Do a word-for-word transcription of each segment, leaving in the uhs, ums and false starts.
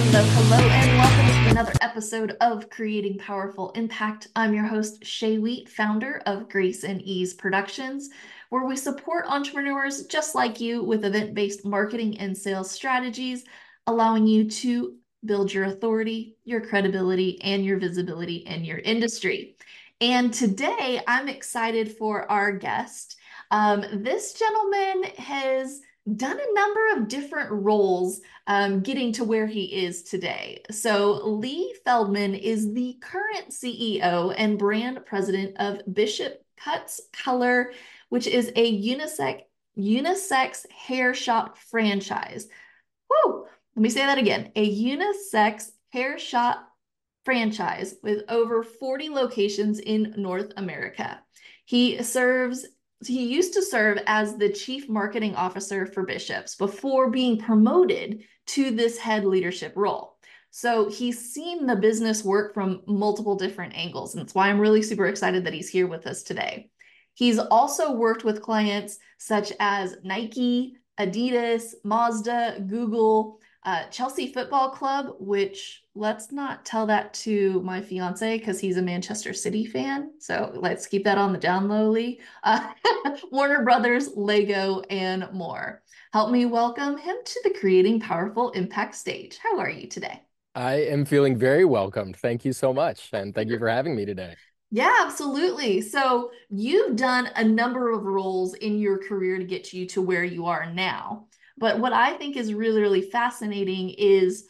Hello, hello, and welcome to another episode of Creating Powerful Impact. I'm your host, Shay Wheat, founder of Grace and Ease Productions, where we support entrepreneurs just like you with event-based marketing and sales strategies, allowing you to build your authority, your credibility, and your visibility in your industry. And today I'm excited for our guest. Um, this gentleman has done a number of different roles um, getting to where he is today. So, Lee Feldman is the current C E O and brand president of Bishop Cuts Color, which is a unisex unisex hair shop franchise. Woo! Let me say that again. A unisex hair shop franchise with over forty locations in North America. He serves he used to serve as the chief marketing officer for Bishops before being promoted to this head leadership role. So he's seen the business work from multiple different angles, and that's why I'm really super excited that he's here with us today. He's also worked with clients such as Nike, Adidas, Mazda, Google, uh, Chelsea Football Club, which let's not tell that to my fiance because he's a Manchester City fan. So let's keep that on the down low, Lee. Uh, Warner Brothers, Lego, and more. Help me welcome him to the Creating Powerful Impact stage. How are you today? I am feeling very welcomed. Thank you so much. And thank you for having me today. Yeah, absolutely. So you've done a number of roles in your career to get you to where you are now. But what I think is really, really fascinating is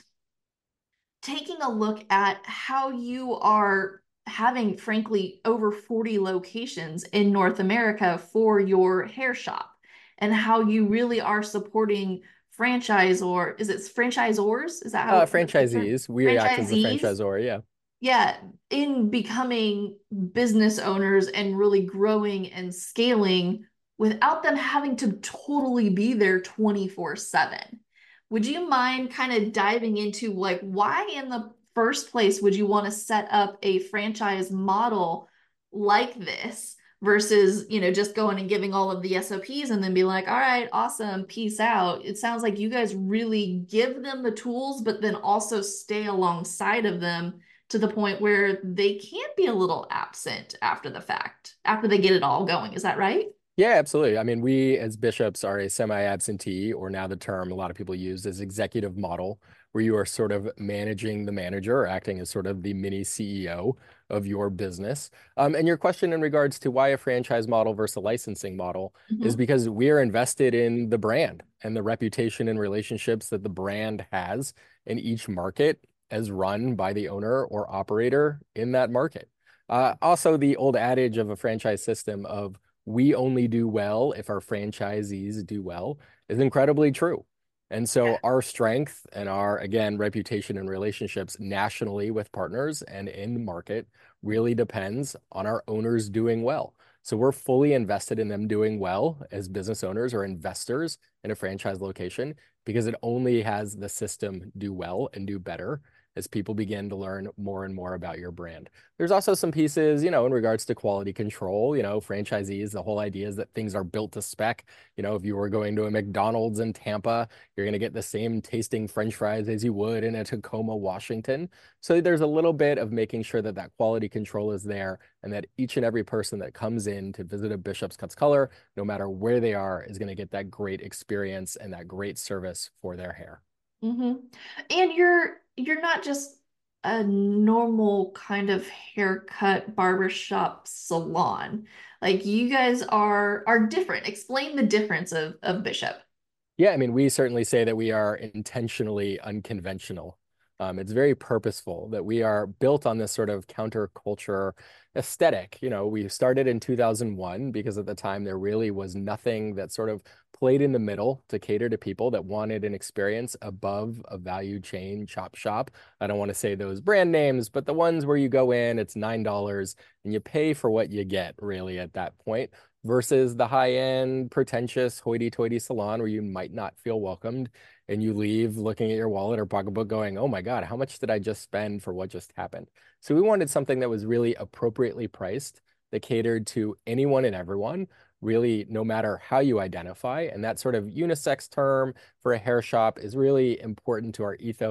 taking a look at how you are having, frankly, over forty locations in North America for your hair shop and how you really are supporting franchise or is it franchisors? Is that Uh, how the term? franchisees, we act as the Franchisees? franchisor. Yeah. Yeah, in becoming business owners and really growing and scaling without them having to totally be there twenty-four seven. Would you mind kind of diving into like why in the first place would you want to set up a franchise model like this versus, you know, just going and giving all of the S O Ps and then be like, all right, awesome, peace out. It sounds like you guys really give them the tools, but then also stay alongside of them to the point where they can be a little absent after the fact, after they get it all going. Is that right? Yeah, absolutely. I mean, we as bishops are a semi-absentee, or now the term a lot of people use is executive model, where you are sort of managing the manager or acting as sort of the mini C E O of your business. Um, and your question in regards to why a franchise model versus a licensing model is Mm-hmm. because we are invested in the brand and the reputation and relationships that the brand has in each market as run by the owner or operator in that market. Uh, also, the old adage of a franchise system of we only do well if our franchisees do well is incredibly true. And Yeah. so our strength and our, again, reputation and relationships nationally with partners and in the market really depends on our owners doing well. So we're fully invested in them doing well as business owners or investors in a franchise location because it only has the system do well and do better as people begin to learn more and more about your brand. There's also some pieces, you know, in regards to quality control, you know, franchisees, the whole idea is that things are built to spec. You know, if you were going to a McDonald's in Tampa, you're going to get the same tasting French fries as you would in a Tacoma, Washington. So there's a little bit of making sure that that quality control is there and that each and every person that comes in to visit a Bishop's Cuts Color, no matter where they are, is going to get that great experience and that great service for their hair. Mm-hmm. And you're you're not just a normal kind of haircut barbershop salon. Like you guys are are different. Explain the difference of of Bishop. Yeah, I mean, we certainly say that we are intentionally unconventional. Um, it's very purposeful that we are built on this sort of counterculture aesthetic. You know, we started in two thousand one because at the time there really was nothing that sort of played in the middle to cater to people that wanted an experience above a value chain chop shop. I don't want to say those brand names, but the ones where you go in, it's nine dollars and you pay for what you get really at that point versus the high-end, pretentious, hoity-toity salon where you might not feel welcomed and you leave looking at your wallet or pocketbook going, oh my God, how much did I just spend for what just happened? So we wanted something that was really appropriately priced, that catered to anyone and everyone, really, no matter how you identify. And that sort of unisex term for a hair shop is really important to our ethos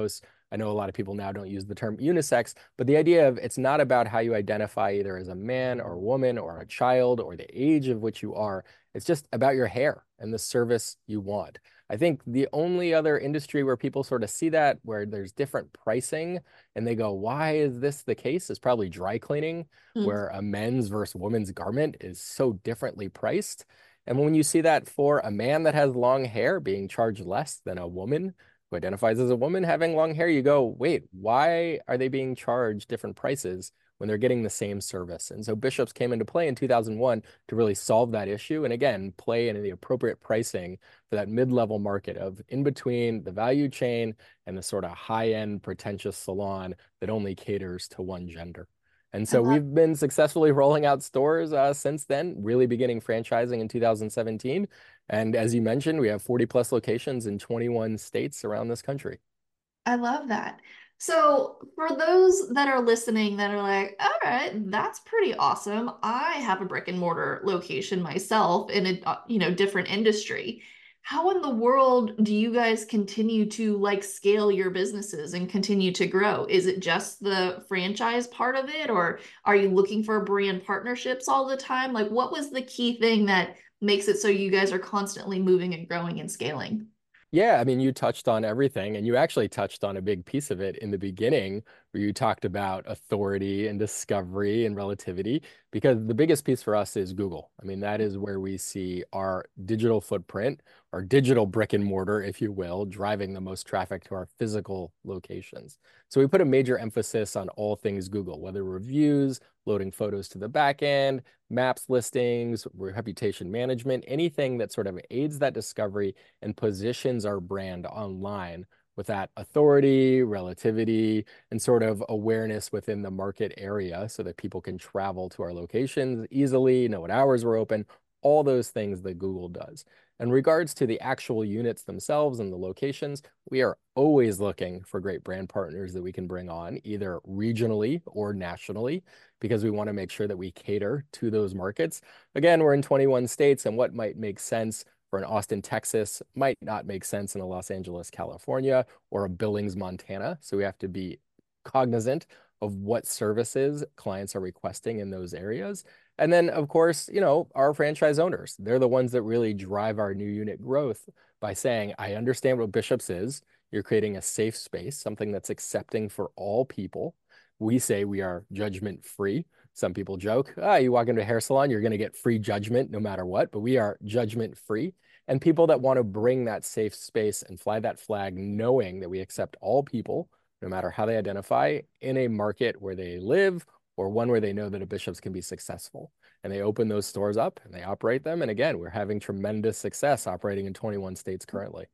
I know a lot of people now don't use the term unisex, but the idea of it's not about how you identify either as a man or a woman or a child or the age of which you are. It's just about your hair and the service you want. I think the only other industry where people sort of see that, where there's different pricing and they go, why is this the case? Is probably dry cleaning, Mm. where a men's versus woman's garment is so differently priced. And when you see that for a man that has long hair being charged less than a woman who identifies as a woman having long hair, you go, wait, why are they being charged different prices when they're getting the same service? And so Bishops came into play in two thousand one to really solve that issue. And again, play in the appropriate pricing for that mid-level market of in between the value chain and the sort of high-end pretentious salon that only caters to one gender. And I so love we've been successfully rolling out stores uh, since then, really beginning franchising in two thousand seventeen. And as you mentioned, we have forty plus locations in twenty-one states around this country. I love that. So, for those that are listening that are like, all right, that's pretty awesome. I have a brick and mortar location myself in a uh, you know, different industry. How in the world do you guys continue to like scale your businesses and continue to grow? Is it just the franchise part of it, or are you looking for brand partnerships all the time? Like, what was the key thing that makes it so you guys are constantly moving and growing and scaling? Yeah, I mean, you touched on everything, and you actually touched on a big piece of it in the beginning, where you talked about authority and discovery and relativity, because the biggest piece for us is Google. I mean, that is where we see our digital footprint, our digital brick and mortar, if you will, driving the most traffic to our physical locations. So we put a major emphasis on all things Google, whether reviews, loading photos to the back end, maps listings, reputation management, anything that sort of aids that discovery and positions our brand online with that authority, relativity, and sort of awareness within the market area so that people can travel to our locations easily, know what hours we're open, all those things that Google does. In regards to the actual units themselves and the locations, we are always looking for great brand partners that we can bring on, either regionally or nationally, because we want to make sure that we cater to those markets. Again, we're in twenty-one states, and what might make sense for an Austin, Texas might not make sense in a Los Angeles, California, or a Billings, Montana. So we have to be cognizant of what services clients are requesting in those areas. And then, of course, you know, our franchise owners, they're the ones that really drive our new unit growth by saying, I understand what Bishops is. You're creating a safe space, something that's accepting for all people. We say we are judgment free. Some people joke, ah, you walk into a hair salon, you're going to get free judgment no matter what, but we are judgment free. And people that want to bring that safe space and fly that flag, knowing that we accept all people, no matter how they identify, in a market where they live or one where they know that a Bishops can be successful. And they open those stores up and they operate them. And again, we're having tremendous success operating in twenty-one states currently.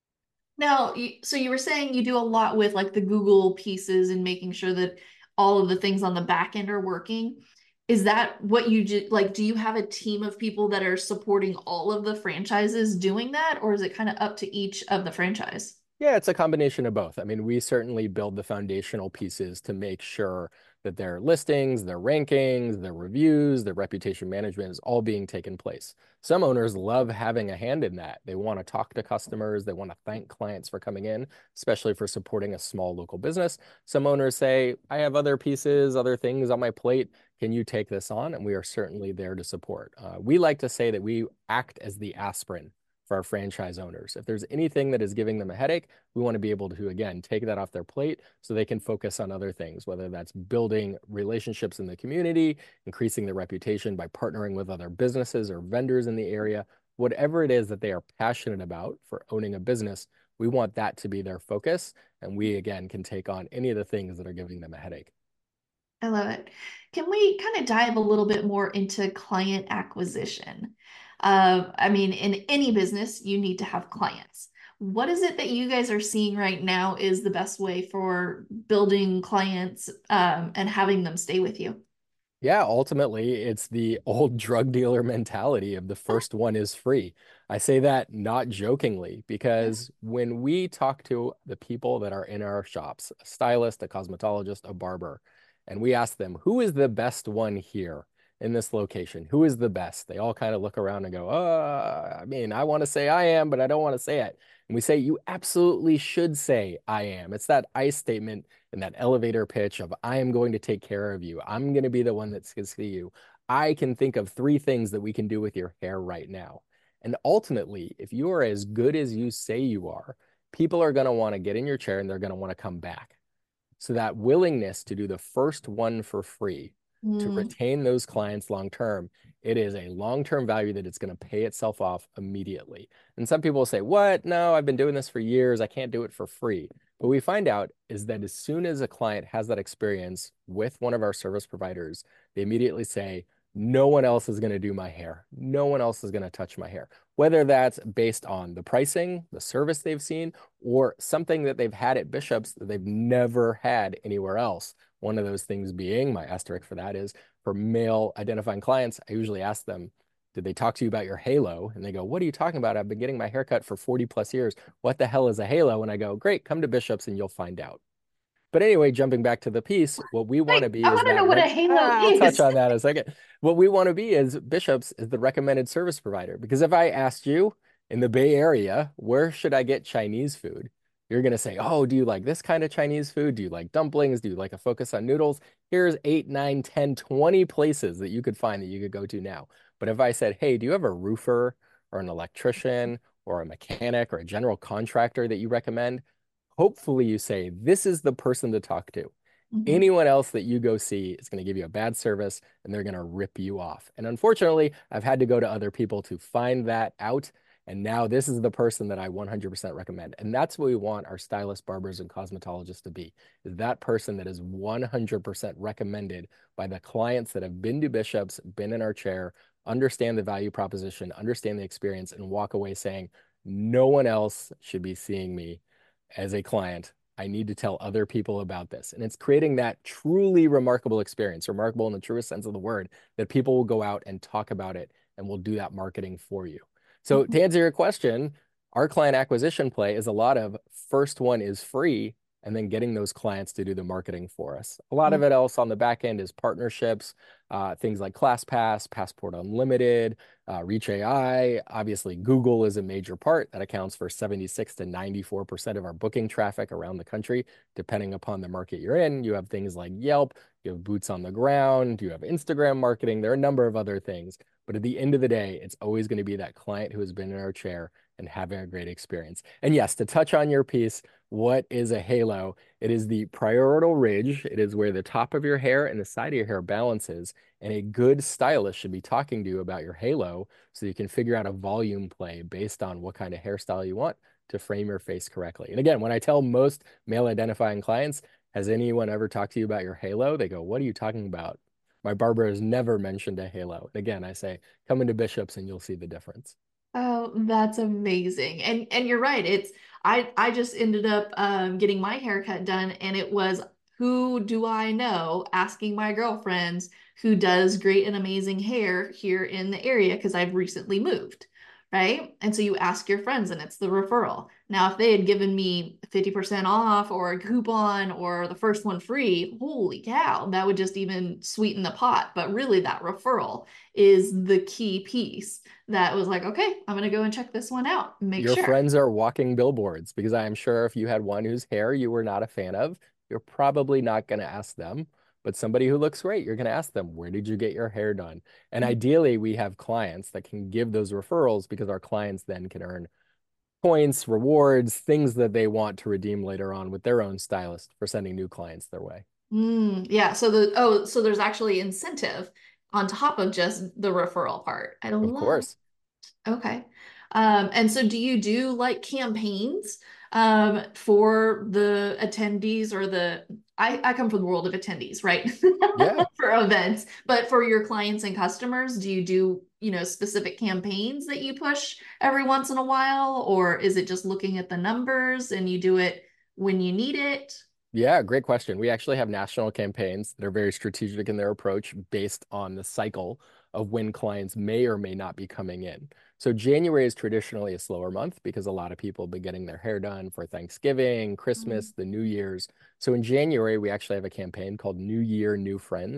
Now, you, so you were saying you do a lot with like the Google pieces and making sure that all of the things on the back end are working. Is that what you do? Like, do you have a team of people that are supporting all of the franchises doing that, or is it kind of up to each of the franchise? Yeah, it's a combination of both. I mean, we certainly build the foundational pieces to make sure that their listings, their rankings, their reviews, their reputation management is all being taken place. Some owners love having a hand in that. They want to talk to customers, they want to thank clients for coming in, especially for supporting a small local business. Some owners say, I have other pieces, other things on my plate. Can you take this on? And we are certainly there to support. Uh, we like to say that we act as the aspirin for our franchise owners. If there's anything that is giving them a headache, we want to be able to, again, take that off their plate so they can focus on other things, whether that's building relationships in the community, increasing their reputation by partnering with other businesses or vendors in the area, whatever it is that they are passionate about for owning a business, we want that to be their focus. And we, again, can take on any of the things that are giving them a headache. I love it. Can we kind of dive a little bit more into client acquisition? Uh, I mean, in any business, you need to have clients. What is it that you guys are seeing right now is the best way for building clients um, and having them stay with you? Yeah, ultimately, it's the old drug dealer mentality of the first one is free. I say that not jokingly because when we talk to the people that are in our shops, a stylist, a cosmetologist, a barber, and we ask them, who is the best one here? in this location? Who is the best? They all kind of look around and go, uh, I mean, I want to say I am, but I don't want to say it. And we say, you absolutely should say I am. It's that I statement and that elevator pitch of I am going to take care of you. I'm going to be the one that's going to see you. I can think of three things that we can do with your hair right now. And ultimately, if you are as good as you say you are, people are going to want to get in your chair and they're going to want to come back. So that willingness to do the first one for free, to Mm, retain those clients long term, it is a long-term value that it's going to pay itself off immediately. And some people will say, what? No, I've been doing this for years. I can't do it for free. But we find out is that as soon as a client has that experience with one of our service providers, they immediately say, no one else is going to do my hair. No one else is going to touch my hair. Whether that's based on the pricing, the service they've seen, or something that they've had at Bishop's that they've never had anywhere else. One of those things being, my asterisk for that is for male identifying clients, I usually ask them, did they talk to you about your halo? And they go, what are you talking about? I've been getting my haircut for forty plus years. What the hell is a halo? And I go, great, come to Bishop's and you'll find out. But anyway, jumping back to the piece, what we want wait, to be I is want to know that what a rec halo ah, I'll touch is. on that in a second. What we want to be is Bishop's is the recommended service provider. Because if I asked you in the Bay Area, where should I get Chinese food? You're going to say, oh, do you like this kind of Chinese food? Do you like dumplings? Do you like a focus on noodles? Here's eight, nine, ten, twenty places that you could find that you could go to now. But if I said, hey, do you have a roofer or an electrician or a mechanic or a general contractor that you recommend? Hopefully you say, this is the person to talk to. Mhm. Anyone else that you go see is going to give you a bad service and they're going to rip you off. And unfortunately, I've had to go to other people to find that out. And now this is the person that I one hundred percent recommend. And that's what we want our stylists, barbers, and cosmetologists to be, is that person that is one hundred percent recommended by the clients that have been to Bishop's, been in our chair, understand the value proposition, understand the experience, and walk away saying, no one else should be seeing me as a client. I need to tell other people about this. And it's creating that truly remarkable experience, remarkable in the truest sense of the word, that people will go out and talk about it and will do that marketing for you. So to answer your question, our client acquisition play is a lot of first one is free and then getting those clients to do the marketing for us. A lot of it else on the back end is partnerships, uh, things like ClassPass, Passport Unlimited, uh, Reach A I. Obviously, Google is a major part that accounts for seventy-six to ninety-four percent of our booking traffic around the country, depending upon the market you're in. You have things like Yelp, you have boots on the ground, you have Instagram marketing. There are a number of other things. But at the end of the day, it's always going to be that client who has been in our chair and having a great experience. And yes, to touch on your piece, what is a halo? It is the parietal ridge. It is where the top of your hair and the side of your hair balances. And a good stylist should be talking to you about your halo so you can figure out a volume play based on what kind of hairstyle you want to frame your face correctly. And again, when I tell most male identifying clients, has anyone ever talked to you about your halo? They go, what are you talking about? My barber has never mentioned a halo. And again, I say, come into Bishop's and you'll see the difference. Oh, that's amazing. And and you're right. It's I I just ended up um getting my haircut done and it was who do I know asking my girlfriends who does great and amazing hair here in the area because I've recently moved, right? And so you ask your friends and it's the referral. Now, if they had given me fifty percent off or a coupon or the first one free, holy cow, that would just even sweeten the pot. But really that referral is the key piece that was like, okay, I'm gonna go and check this one out and make Your sure. friends are walking billboards because I am sure if you had one whose hair you were not a fan of, you're probably not going to ask them. But somebody who looks great, you're going to ask them, where did you get your hair done? And ideally, we have clients that can give those referrals because our clients then can earn points, rewards, things that they want to redeem later on with their own stylist for sending new clients their way. Mm, yeah. So the oh, so there's actually incentive on top of just the referral part. I Of love. course. Okay. Um, and so do you do like campaigns um for the attendees or the I, I come from the world of attendees, right? Yeah. For events, but for your clients and customers, do you do, you know, specific campaigns that you push every once in a while, or is it just looking at the numbers and you do it when you need it? Yeah, great question. We actually have national campaigns that are very strategic in their approach based on the cycle of when clients may or may not be coming in. So January is traditionally a slower month because a lot of people have been getting their hair done for Thanksgiving, Christmas, the New Year's. So in January, we actually have a campaign called New Year, New Friends,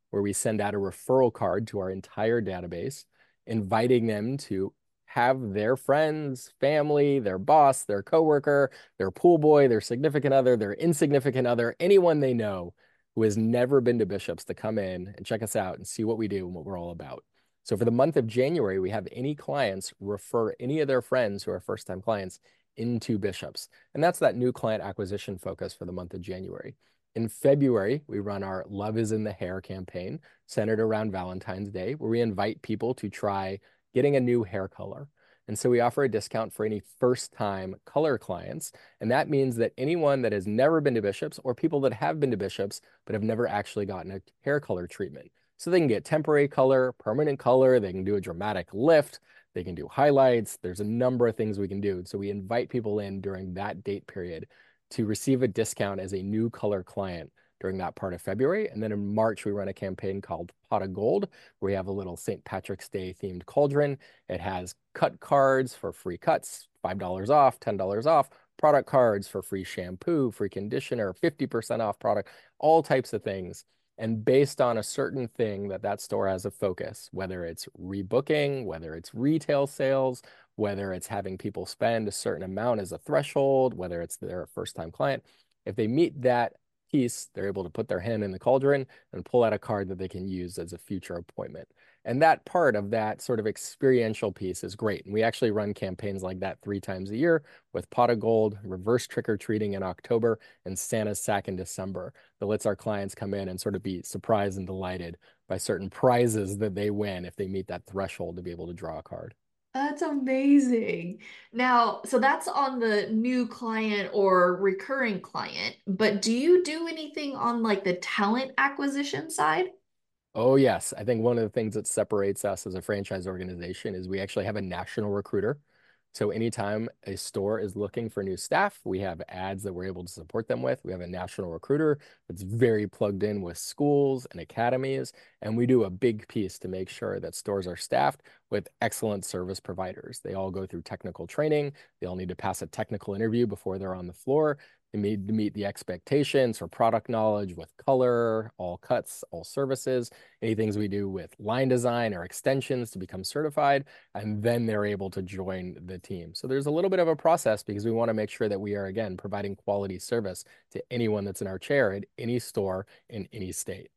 where we send out a referral card to our entire database, inviting them to have their friends, family, their boss, their coworker, their pool boy, their significant other, their insignificant other, anyone they know who has never been to Bishop's to come in and check us out and see what we do and what we're all about. So for the month of January, we have any clients refer any of their friends who are first-time clients into Bishop's. And that's that new client acquisition focus for the month of January. In February, we run our Love is in the Hair campaign centered around Valentine's Day, where we invite people to try getting a new hair color. And so we offer a discount for any first-time color clients. And that means that anyone that has never been to Bishop's or people that have been to Bishop's but have never actually gotten a hair color treatment. So they can get temporary color, permanent color, they can do a dramatic lift, they can do highlights. There's a number of things we can do. So we invite people in during that date period to receive a discount as a new color client during that part of February. And then in March, we run a campaign called Pot of Gold, where we have a little Saint Patrick's Day themed cauldron. It has cut cards for free cuts, five dollars off, ten dollars off, product cards for free shampoo, free conditioner, fifty percent off product, all types of things. And based on a certain thing that that store has a focus, whether it's rebooking, whether it's retail sales, whether it's having people spend a certain amount as a threshold, whether it's their first-time client, if they meet that piece, they're able to put their hand in the cauldron and pull out a card that they can use as a future appointment. And that part of that sort of experiential piece is great. And we actually run campaigns like that three times a year with Pot of Gold, reverse trick-or-treating in October, and Santa's Sack in December that lets our clients come in and sort of be surprised and delighted by certain prizes that they win if they meet that threshold to be able to draw a card. That's amazing. Now, so that's on the new client or recurring client, but do you do anything on like the talent acquisition side? Oh, yes. I think one of the things that separates us as a franchise organization is we actually have a national recruiter. So anytime a store is looking for new staff, we have ads that we're able to support them with. We have a national recruiter that's very plugged in with schools and academies, and we do a big piece to make sure that stores are staffed with excellent service providers. They all go through technical training. They all need to pass a technical interview before they're on the floor. They need to meet the expectations for product knowledge with color, all cuts, all services, any things we do with line design or extensions to become certified, and then they're able to join the team. So there's a little bit of a process because we want to make sure that we are, again, providing quality service to anyone that's in our chair at any store in any state.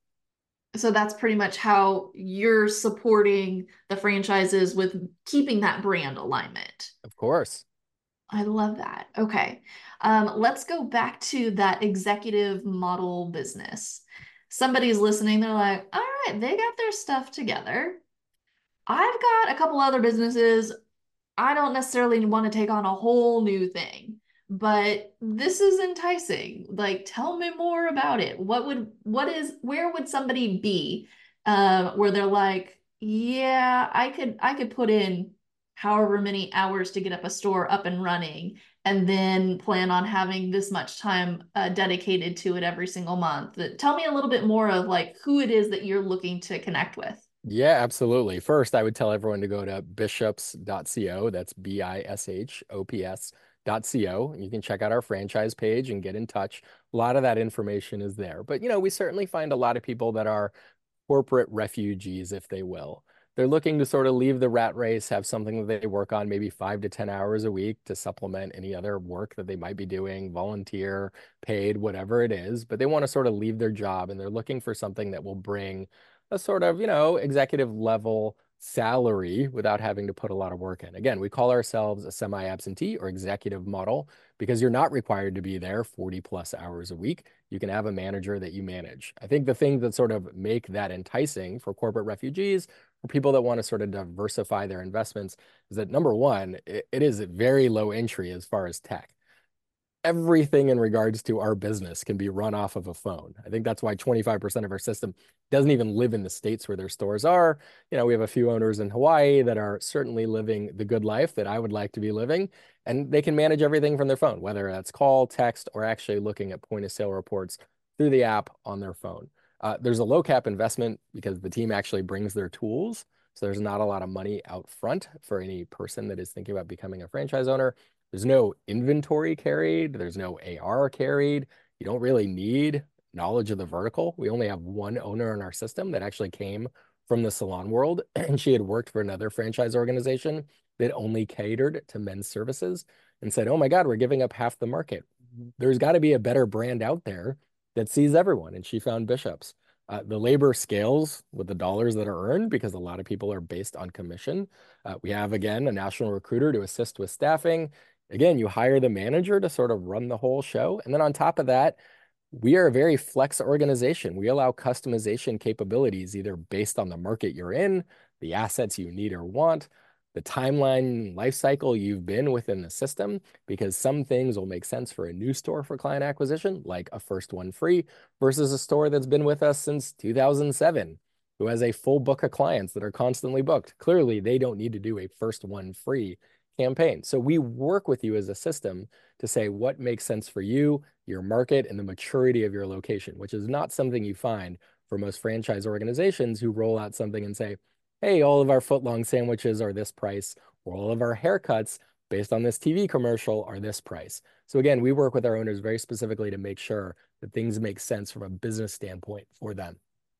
So that's pretty much how you're supporting the franchises with keeping that brand alignment. Of course. I love that. Okay. Um, let's go back to that executive model business. Somebody's listening, they're like, all right, they got their stuff together. I've got a couple other businesses. I don't necessarily want to take on a whole new thing, but this is enticing. Like, tell me more about it. What would, what is, where would somebody be, uh, where they're like, yeah, I could, I could put in however many hours to get up a store up and running, and then plan on having this much time uh, dedicated to it every single month. Tell me a little bit more of like who it is that you're looking to connect with. Yeah, absolutely. First, I would tell everyone to go to bishops dot co. That's B I S H O P S dot co. You can check out our franchise page and get in touch. A lot of that information is there. But, you know, we certainly find a lot of people that are corporate refugees, if they will. They're looking to sort of leave the rat race, have something that they work on maybe five to ten hours a week to supplement any other work that they might be doing, volunteer, paid, whatever it is. But they want to sort of leave their job and they're looking for something that will bring a sort of, you know, executive level salary without having to put a lot of work in. Again, we call ourselves a semi-absentee or executive model because you're not required to be there forty plus hours a week. You can have a manager that you manage. I think the thing that sort of make that enticing for corporate refugees or people that want to sort of diversify their investments is that number one, it, it is very low entry as far as tech. Everything in regards to our business can be run off of a phone. I think that's why twenty-five percent of our system doesn't even live in the states where their stores are. You know, we have a few owners in Hawaii that are certainly living the good life that I would like to be living, and they can manage everything from their phone, whether that's call, text, or actually looking at point of sale reports through the app on their phone. Uh, there's a low cap investment because the team actually brings their tools. So there's not a lot of money out front for any person that is thinking about becoming a franchise owner. There's no inventory carried. There's no A R carried. You don't really need knowledge of the vertical. We only have one owner in our system that actually came from the salon world, and she had worked for another franchise organization that only catered to men's services and said, oh my God, we're giving up half the market. There's got to be a better brand out there that sees everyone. And she found Bishop's. Uh, the labor scales with the dollars that are earned because a lot of people are based on commission. Uh, we have, again, a national recruiter to assist with staffing. Again, you hire the manager to sort of run the whole show. And then on top of that, we are a very flex organization. We allow customization capabilities either based on the market you're in, the assets you need or want, the timeline life cycle you've been within the system, because some things will make sense for a new store for client acquisition, like a first one free, versus a store that's been with us since two thousand seven, who has a full book of clients that are constantly booked. Clearly, they don't need to do a first one free campaign. So we work with you as a system to say what makes sense for you, your market, and the maturity of your location, which is not something you find for most franchise organizations who roll out something and say, hey, all of our footlong sandwiches are this price, or all of our haircuts based on this T V commercial are this price. So again, we work with our owners very specifically to make sure that things make sense from a business standpoint for them.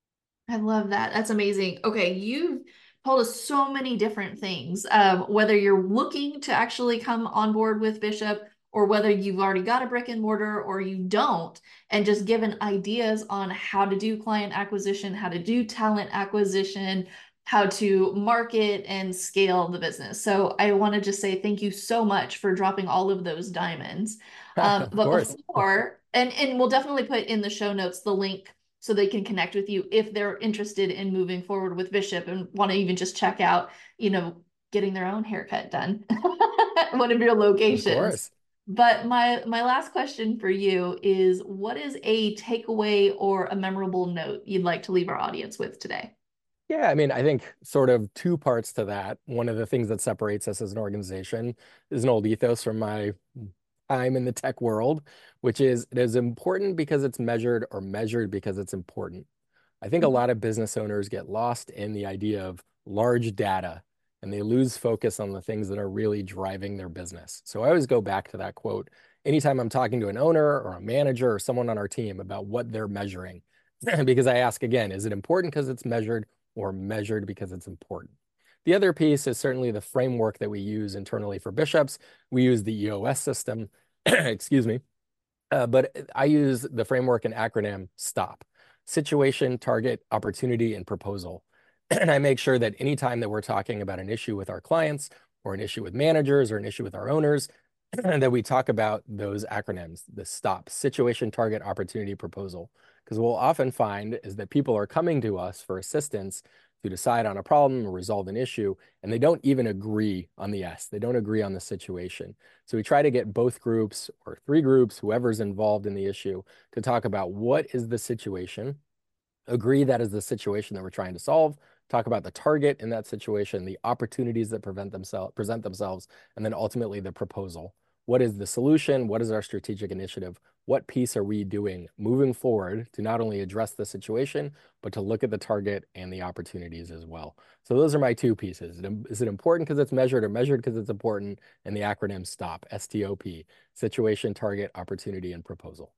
I love that. That's amazing. Okay, you've told us so many different things, um, whether you're looking to actually come on board with Bishop or whether you've already got a brick and mortar or you don't, and just given ideas on how to do client acquisition, how to do talent acquisition, how to market and scale the business. So I want to just say thank you so much for dropping all of those diamonds. Um, Of but course. before, and, and we'll definitely put in the show notes the link so they can connect with you if they're interested in moving forward with Bishop and want to even just check out, you know, getting their own haircut done at one of your Of locations. course. But my my last question for you is, what is a takeaway or a memorable note you'd like to leave our audience with today? Yeah, I mean, I think sort of two parts to that. One of the things that separates us as an organization is an old ethos from my time in the tech world, which is it is important because it's measured or measured because it's important. I think a lot of business owners get lost in the idea of large data and they lose focus on the things that are really driving their business. So I always go back to that quote anytime I'm talking to an owner or a manager or someone on our team about what they're measuring. Because I ask again, is it important because it's measured or measured because it's important? The other piece is certainly the framework that we use internally for Bishops. We use the E O S system, excuse me, uh, but I use the framework and acronym STOP: situation, target, opportunity, and proposal. And I make sure that anytime that we're talking about an issue with our clients or an issue with managers or an issue with our owners, that we talk about those acronyms, the STOP: situation, target, opportunity, proposal. Because what we'll often find is that people are coming to us for assistance to decide on a problem or resolve an issue, and they don't even agree on the S. They don't agree on the situation. So we try to get both groups or three groups, whoever's involved in the issue, to talk about what is the situation, agree that is the situation that we're trying to solve, talk about the target in that situation, the opportunities that prevent themselves, present themselves, and then ultimately the proposal. What is the solution? What is our strategic initiative? What piece are we doing moving forward to not only address the situation, but to look at the target and the opportunities as well? So those are my two pieces. Is it important because it's measured or measured because it's important? And the acronym STOP, S T O P, situation, target, opportunity, and proposal.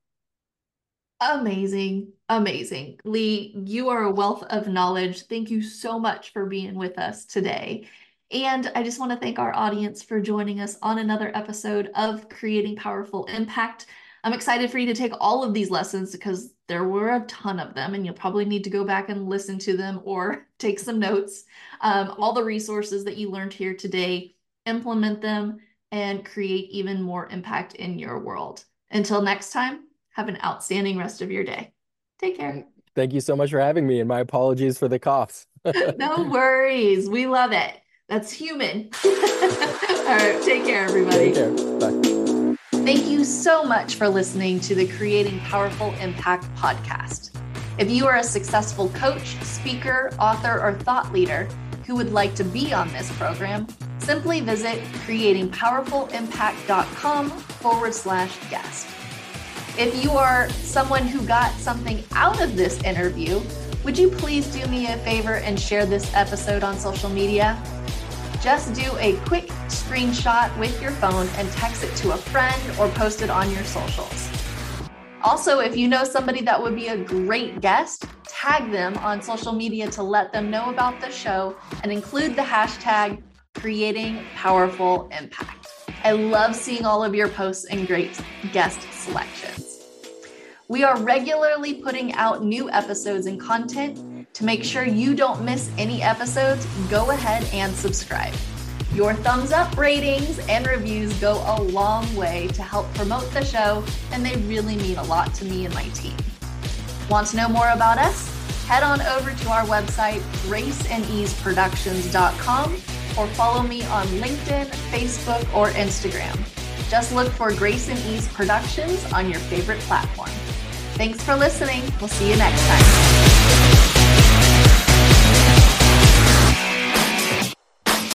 Amazing. Amazing. Lee, you are a wealth of knowledge. Thank you so much for being with us today. And I just want to thank our audience for joining us on another episode of Creating Powerful Impact. I'm excited for you to take all of these lessons because there were a ton of them, and you'll probably need to go back and listen to them or take some notes. Um, all the resources that you learned here today, implement them and create even more impact in your world. Until next time, have an outstanding rest of your day. Take care. Thank you so much for having me, and my apologies for the coughs. No worries. We love it. That's human. All right. Take care, everybody. Take care. Bye. Thank you so much for listening to the Creating Powerful Impact podcast. If you are a successful coach, speaker, author, or thought leader who would like to be on this program, simply visit creatingpowerfulimpact.com forward slash guest. If you are someone who got something out of this interview, would you please do me a favor and share this episode on social media? Just do a quick screenshot with your phone and text it to a friend or post it on your socials. Also, if you know somebody that would be a great guest, tag them on social media to let them know about the show and include the hashtag Creating Powerful Impact. I love seeing all of your posts and great guest selections. We are regularly putting out new episodes and content. To make sure you don't miss any episodes, go ahead and subscribe. Your thumbs up, ratings, and reviews go a long way to help promote the show, and they really mean a lot to me and my team. Want to know more about us? Head on over to our website, grace and ease productions dot com, or follow me on LinkedIn, Facebook, or Instagram. Just look for Grace and Ease Productions on your favorite platform. Thanks for listening. We'll see you next time.